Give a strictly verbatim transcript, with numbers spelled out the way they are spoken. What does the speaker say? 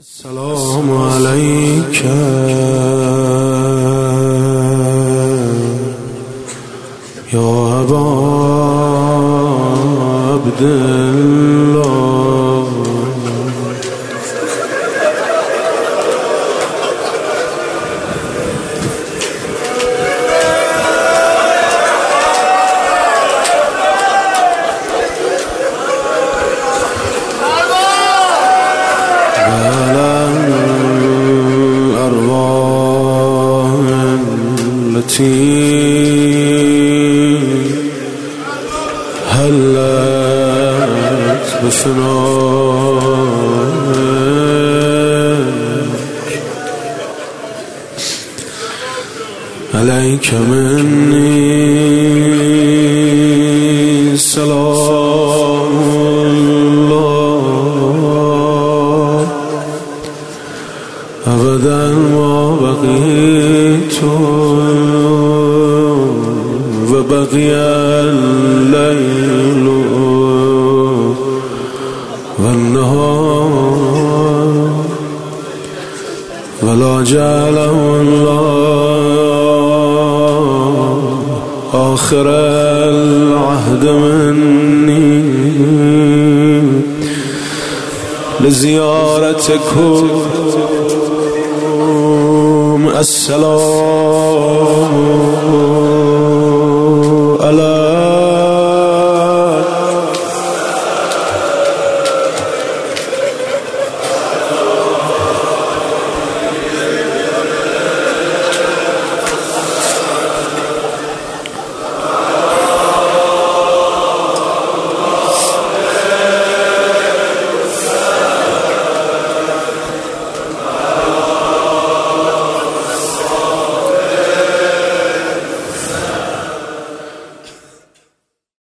السلام عليك يا أبا عبد الله. هلت بفنائك عليك مني سلام الله أبدا ما بقيت وبقي الليل والنهار ولا جعله الله آخر العهد مني لزيارتكم. السلام